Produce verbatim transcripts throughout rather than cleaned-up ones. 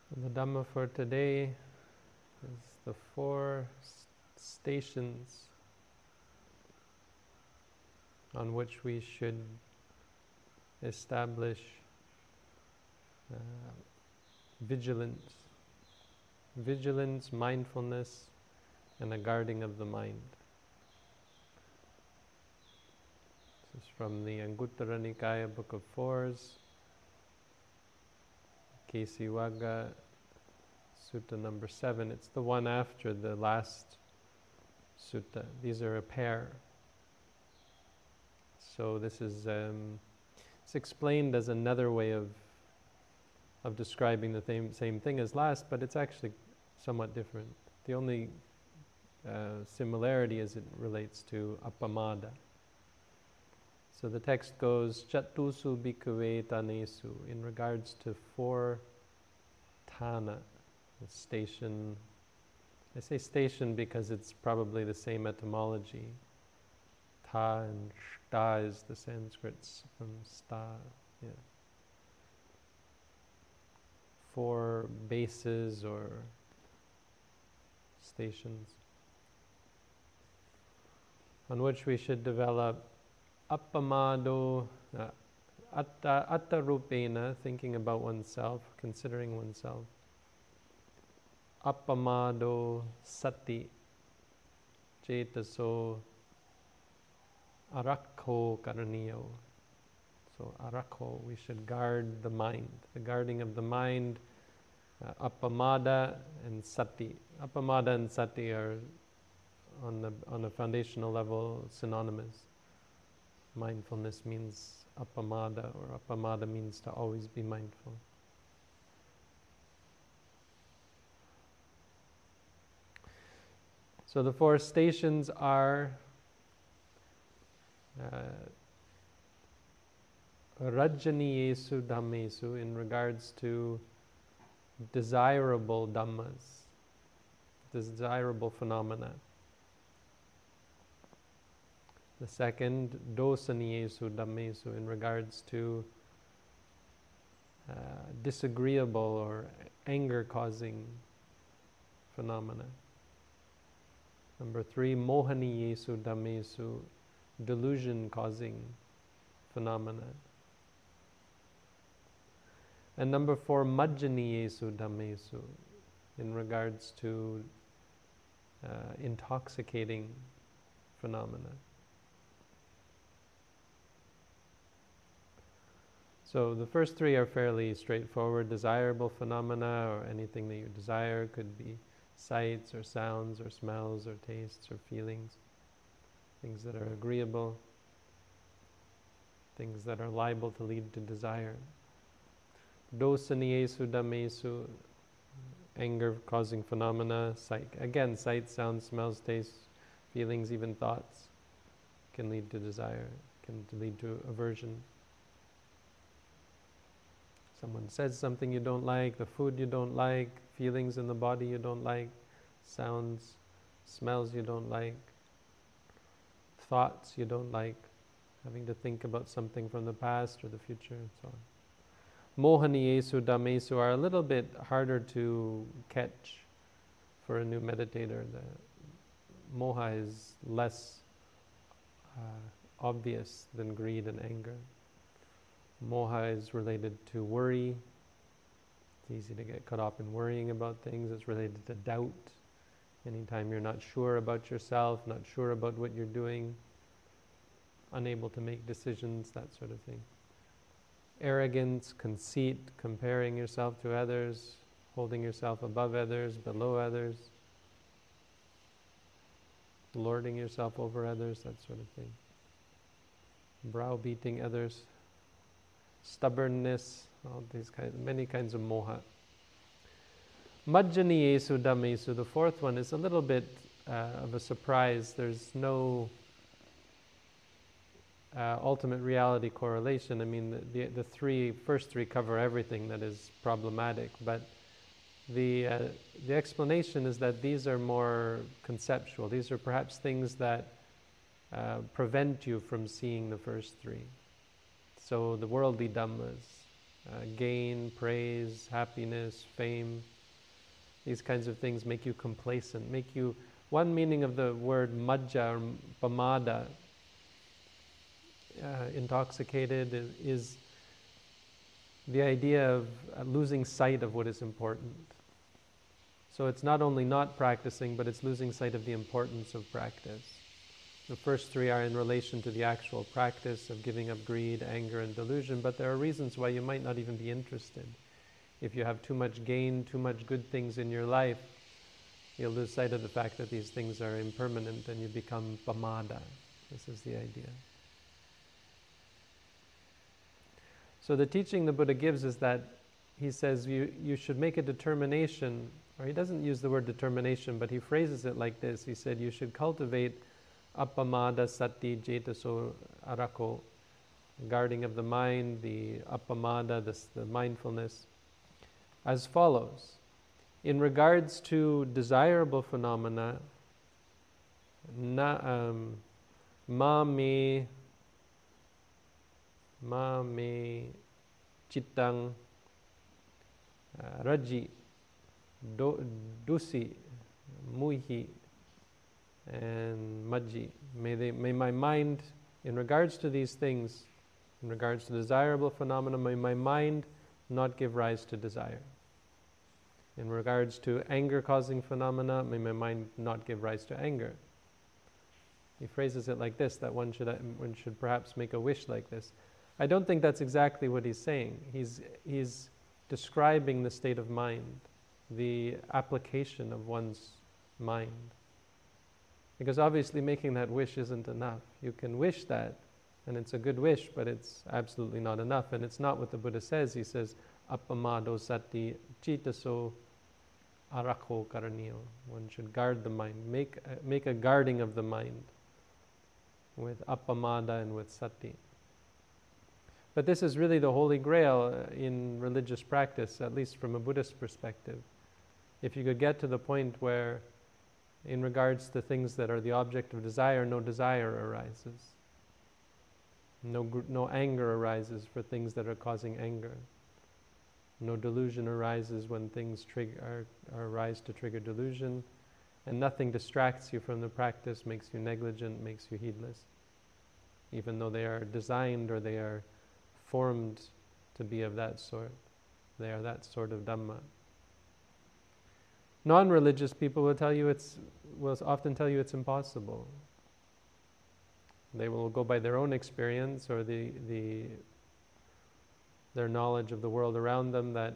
And the Dhamma for today is the four s- stations on which we should establish uh, vigilance, vigilance, mindfulness, and a guarding of the mind. This is from the Anguttara Nikaya Book of Fours, Kesiwagga Sutta number seven. It's the one after the last sutta. These are a pair. So this is um, it's explained as another way of of describing the same same thing as last, but it's actually somewhat different. The only uh, similarity is it relates to appamada. So the text goes, Chatusu bhikkhave tanesu, in regards to four thana, the station. I say station because it's probably the same etymology. Tha and shta is the Sanskrits from sta. Yeah. Four bases or stations on which we should develop appamado, uh, atta, atta rupena, thinking about oneself, considering oneself. Appamado sati, cetaso arakho karaniyo. So arakho, we should guard the mind. The guarding of the mind, uh, appamada and sati. Appamada and sati are on the on a foundational level synonymous. Mindfulness means appamada, or appamada means to always be mindful. So the four stations are uh, rajaniyesu dhammesu, in regards to desirable dhammas, desirable phenomena. The second, dosaniyesu dhammesu, in regards to uh, disagreeable or anger-causing phenomena. Number three, mohaniyesu dhammesu, delusion-causing phenomena. And number four, majjaniyesu dhammesu, in regards to uh, intoxicating phenomena. So the first three are fairly straightforward. Desirable phenomena, or anything that you desire, could be sights or sounds or smells or tastes or feelings, things that are agreeable, things that are liable to lead to desire. Dosaniyesu dhammesu, anger-causing phenomena, sight. Again, sight, sounds, smells, tastes, feelings, even thoughts can lead to desire, can lead to aversion. Someone says something you don't like, the food you don't like, feelings in the body you don't like, sounds, smells you don't like, thoughts you don't like, having to think about something from the past or the future, and so on. Mohaniyesu dhammesu are a little bit harder to catch for a new meditator. The moha is less uh, obvious than greed and anger. Moha is related to worry. It's easy to get caught up in worrying about things. It's related to doubt. Anytime you're not sure about yourself, not sure about what you're doing, unable to make decisions, that sort of thing. Arrogance, conceit, comparing yourself to others, holding yourself above others, below others, lording yourself over others, that sort of thing. Browbeating others. Stubbornness, all these kinds, many kinds of moha. Majjaniyesu dhammesu, the fourth one, is a little bit uh, of a surprise. There's no uh, ultimate reality correlation. I mean, the, the the three first three cover everything that is problematic, but the uh, the explanation is that these are more conceptual. These are perhaps things that uh, prevent you from seeing the first three. So the worldly dhammas, Uh, gain, praise, happiness, fame. These kinds of things make you complacent, make you... One meaning of the word majja or pamada, uh, intoxicated, is, is the idea of losing sight of what is important. So it's not only not practicing, but it's losing sight of the importance of practice. The first three are in relation to the actual practice of giving up greed, anger, and delusion, but there are reasons why you might not even be interested. If you have too much gain, too much good things in your life, you'll lose sight of the fact that these things are impermanent and you become pamada. This is the idea. So the teaching the Buddha gives is that he says you, you should make a determination, or he doesn't use the word determination, but he phrases it like this. He said you should cultivate appamada sati jetaso arako, guarding of the mind, the appamada, the, the mindfulness, as follows. In regards to desirable phenomena, na, um, ma me, ma me chittang uh, raji, do, dusi, muhi, and majji. May, they, may my mind, in regards to these things, in regards to desirable phenomena, may my mind not give rise to desire. In regards to anger-causing phenomena, may my mind not give rise to anger. He phrases it like this, that one should, one should perhaps make a wish like this. I don't think that's exactly what he's saying. He's, he's describing the state of mind, the application of one's mind. Because obviously making that wish isn't enough. You can wish that, and it's a good wish, but it's absolutely not enough. And it's not what the Buddha says. He says, appamado sati jetaso arako karaniyo. One should guard the mind. Make, uh, make a guarding of the mind with appamada and with sati. But this is really the holy grail uh, in religious practice, at least from a Buddhist perspective. If you could get to the point where, in regards to things that are the object of desire, no desire arises. No, gr- no anger arises for things that are causing anger. No delusion arises when things trig- are, are arise to trigger delusion. And nothing distracts you from the practice, makes you negligent, makes you heedless. Even though they are designed or they are formed to be of that sort. They are that sort of Dhamma. Non-religious people will tell you it's, will often tell you it's impossible. They will go by their own experience or the, the their knowledge of the world around them, that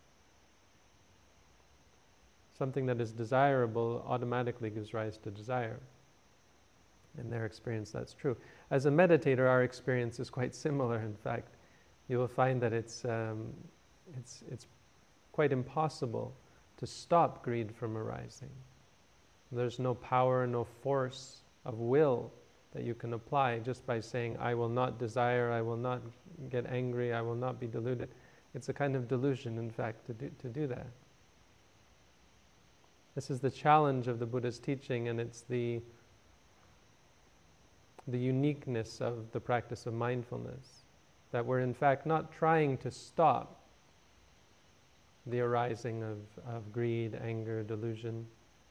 something that is desirable automatically gives rise to desire. In their experience, that's true. As a meditator, our experience is quite similar. In fact, you will find that it's um, it's it's quite impossible to stop greed from arising. There's no power, no force of will that you can apply just by saying, I will not desire, I will not get angry, I will not be deluded. It's a kind of delusion, in fact, to do, to do that. This is the challenge of the Buddha's teaching, and it's the, the uniqueness of the practice of mindfulness, that we're in fact not trying to stop the arising of, of greed, anger, delusion.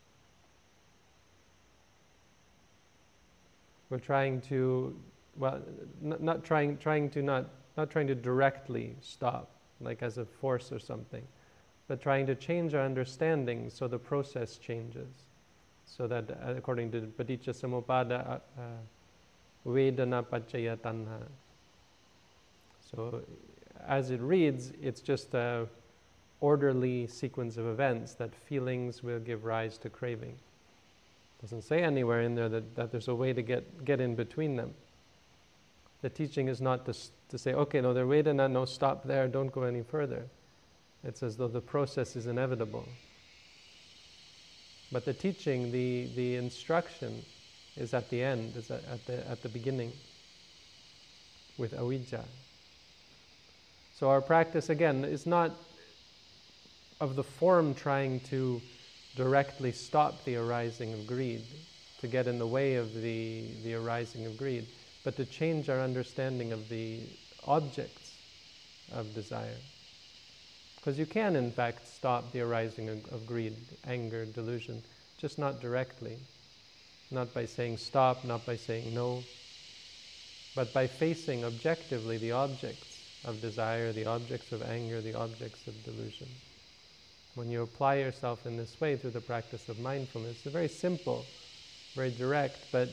We're trying to, well, n- not trying, trying to not, not trying to directly stop, like as a force or something, but trying to change our understanding so the process changes. So that, uh, according to Paticca Samuppada, uh, uh, Vedana Paccaya Tanha. So, as it reads, it's just a orderly sequence of events that feelings will give rise to craving. Doesn't say anywhere in there that, that there's a way to get, get in between them. The teaching is not to, to say, okay, no, they're Vedana, no, stop there, don't go any further. It's as though the process is inevitable. But the teaching, the, the instruction is at the end, is at, at the at the beginning with avijja. So our practice, again, is not of the form trying to directly stop the arising of greed, to get in the way of the, the arising of greed, but to change our understanding of the objects of desire. Because you can, in fact, stop the arising of, of greed, anger, delusion, just not directly. Not by saying stop, not by saying no, but by facing objectively the objects of desire, the objects of anger, the objects of delusion. When you apply yourself in this way through the practice of mindfulness, it's very simple, very direct, but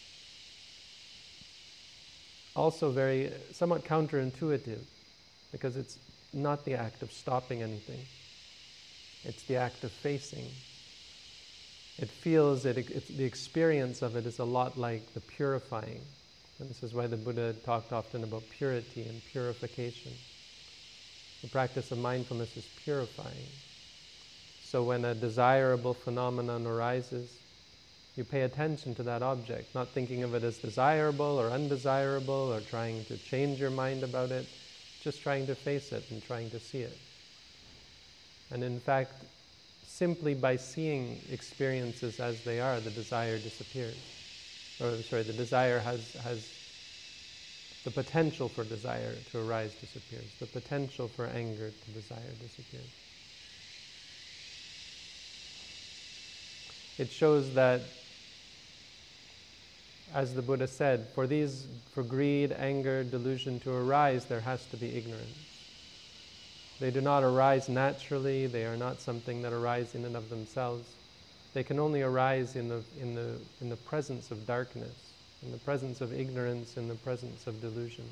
also very somewhat counterintuitive, because it's not the act of stopping anything. It's the act of facing. It feels, it, it's, the experience of it is a lot like the purifying. And this is why the Buddha talked often about purity and purification. The practice of mindfulness is purifying. So when a desirable phenomenon arises, you pay attention to that object, not thinking of it as desirable or undesirable or trying to change your mind about it, just trying to face it and trying to see it. And in fact, simply by seeing experiences as they are, the desire disappears. Or sorry, the desire has, has the potential for desire to arise disappears. The potential for anger to desire disappears. It shows that, as the Buddha said, for these, for greed, anger, delusion to arise, there has to be ignorance. They do not arise naturally. They are not something that arise in and of themselves. They can only arise in the in the in the presence of darkness, in the presence of ignorance, in the presence of delusion.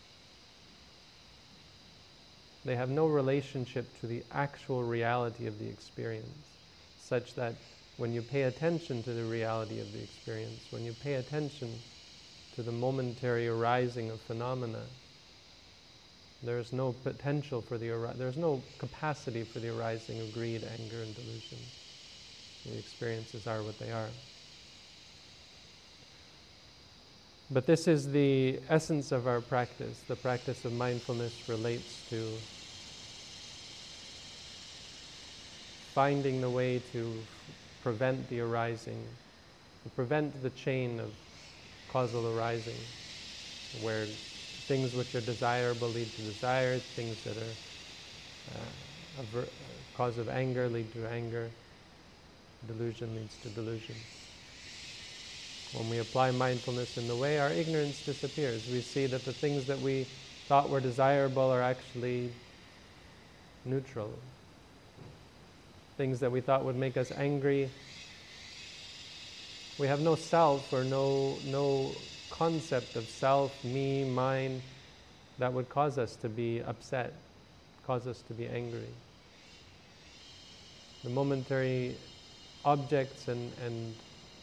They have no relationship to the actual reality of the experience, such that when you pay attention to the reality of the experience, when you pay attention to the momentary arising of phenomena, there's no potential for the, there's no capacity for the arising of greed, anger, and delusion. The experiences are what they are. But this is the essence of our practice. The practice of mindfulness relates to finding the way to prevent the arising, to prevent the chain of causal arising, where things which are desirable lead to desire, things that are uh, a ver- cause of anger lead to anger, delusion leads to delusion. When we apply mindfulness in the way, our ignorance disappears. We see that the things that we thought were desirable are actually neutral. Things that we thought would make us angry, we have no self or no no concept of self, me, mine, that would cause us to be upset, cause us to be angry. The momentary objects and, and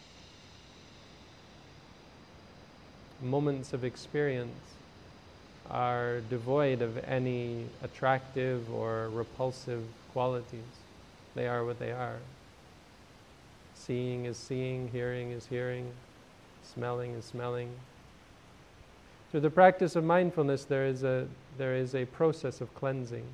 moments of experience are devoid of any attractive or repulsive qualities. They are what they are. Seeing is seeing, hearing is hearing, smelling is smelling. Through the practice of mindfulness, there is a there is a process of cleansing.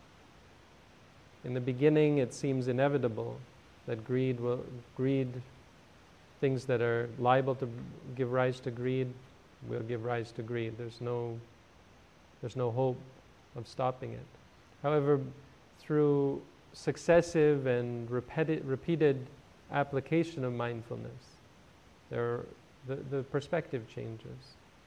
In the beginning, it seems inevitable that greed will greed, things that are liable to give rise to greed, will give rise to greed. There's no there's no hope of stopping it. However, through successive and repeated repeated application of mindfulness, there the, the perspective changes.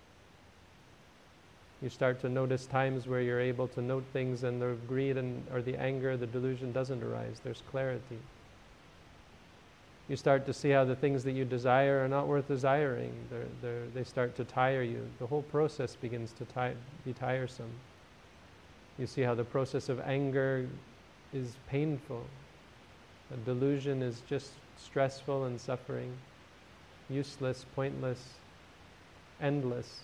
You start to notice times where you're able to note things and the greed and or the anger, the delusion doesn't arise. There's clarity. You start to see how the things that you desire are not worth desiring. They're, they're, they start to tire you. The whole process begins to ti- be tiresome. You see how the process of anger is painful. A delusion is just stressful and suffering, useless, pointless, endless.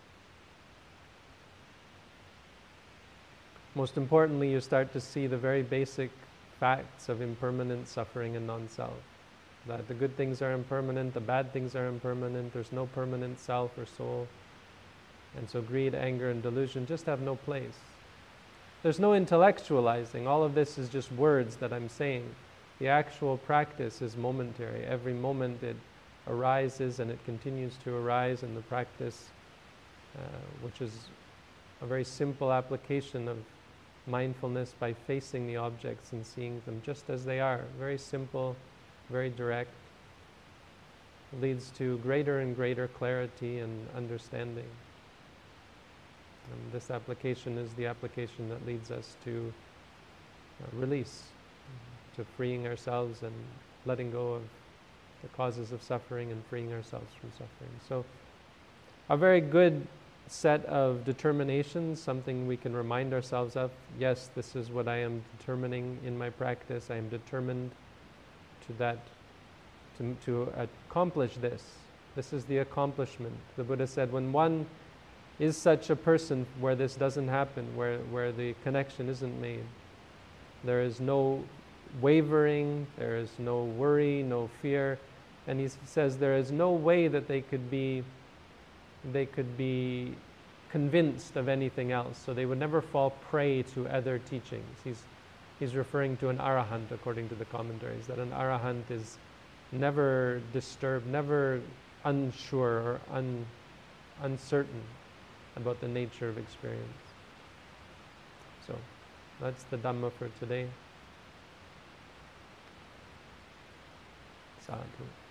Most importantly, you start to see the very basic facts of impermanent suffering and non-self. That the good things are impermanent, the bad things are impermanent, there's no permanent self or soul. And so greed, anger, and delusion just have no place. There's no intellectualizing. All of this is just words that I'm saying. The actual practice is momentary. Every moment it arises and it continues to arise, and the practice, uh, which is a very simple application of mindfulness by facing the objects and seeing them just as they are. Very simple, very direct. Leads to greater and greater clarity and understanding. And this application is the application that leads us to uh, release, to freeing ourselves and letting go of the causes of suffering and freeing ourselves from suffering. So, a very good set of determinations, something we can remind ourselves of. Yes, this is what I am determining in my practice. I am determined to that, to, to accomplish this. This is the accomplishment. The Buddha said, when one is such a person where this doesn't happen, where, where the connection isn't made, there is no wavering, there is no worry, no fear, and he says there is no way that they could be they could be convinced of anything else, so they would never fall prey to other teachings. He's, he's referring to an arahant, according to the commentaries, that an arahant is never disturbed, never unsure or un, uncertain about the nature of experience. So, that's the Dhamma for today. Sadhu.